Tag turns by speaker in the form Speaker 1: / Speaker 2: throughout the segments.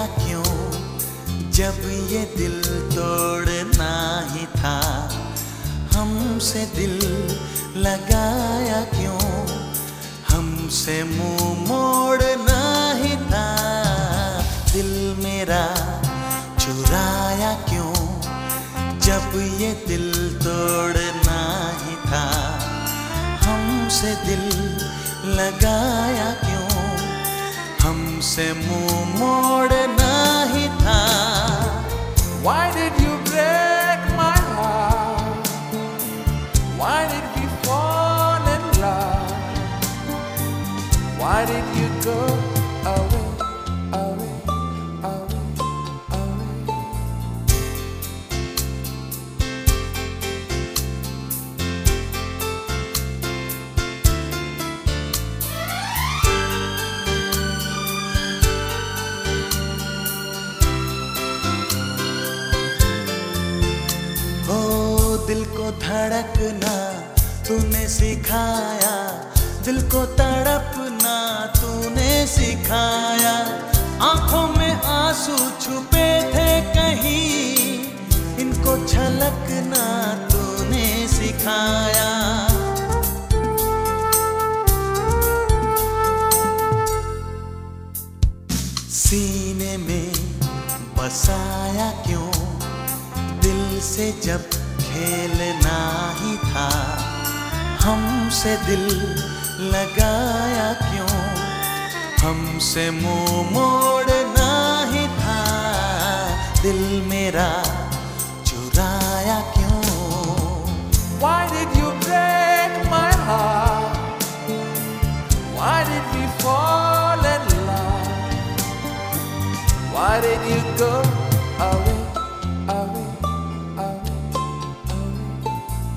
Speaker 1: क्यों जब ये दिल तोड़ना ही था। हमसे दिल लगाया क्यों, हमसे मुंह मोड़ना ही था। दिल मेरा चुराया क्यों जब ये दिल तोड़ना ही था। हमसे दिल लगाया क्यों, हमसे मुंह मोड़ना ही था।
Speaker 2: Why did you break my heart? Why did we fall in love? Why did you go away, away, away, away?
Speaker 1: दिल को धड़कना तूने सिखाया, दिल को तड़पना तूने सिखाया। आंखों में आंसू छुपे थे कहीं, इनको छलकना तूने सिखाया। सीने में बसाया क्यों दिल से जब खेलना ही था। हमसे दिल लगाया क्यों, हमसे मुंह मोड़ना ही था। दिल मेरा चुराया क्यों।
Speaker 2: Why did you break my heart? Why did we fall in love? Why did you go away, away, away, away?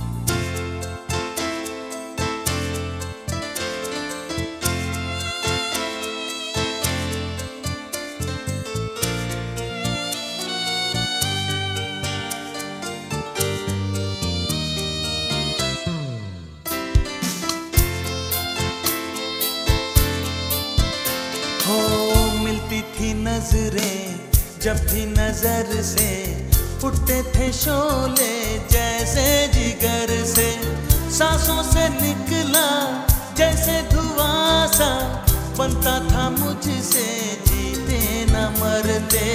Speaker 1: हो मिलती थी नजरें जब भी नजर से, उठते थे शोले जैसे जिगर से। सांसों से निकला जैसे धुआं सा, बनता था मुझसे जीते न मरते।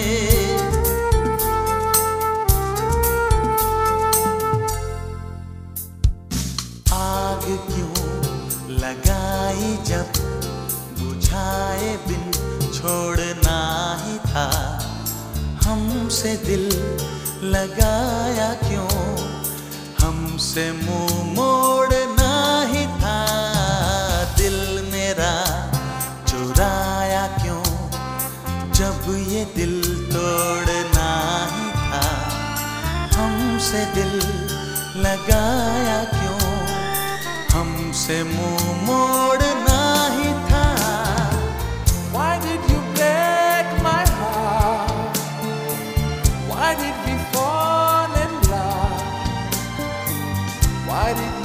Speaker 1: आग क्यों लगाई जब बुझाए बिन छोड़ना ही था। हमसे दिल लगाया क्यों, हमसे मुंह मोड़ना ही था। दिल मेरा चुराया क्यों जब ये दिल तोड़ना ही था। हमसे दिल लगाया क्यों, हमसे मुंह मोड़ना ही था।
Speaker 2: Why did you break my heart? Why did we fall in love? Why did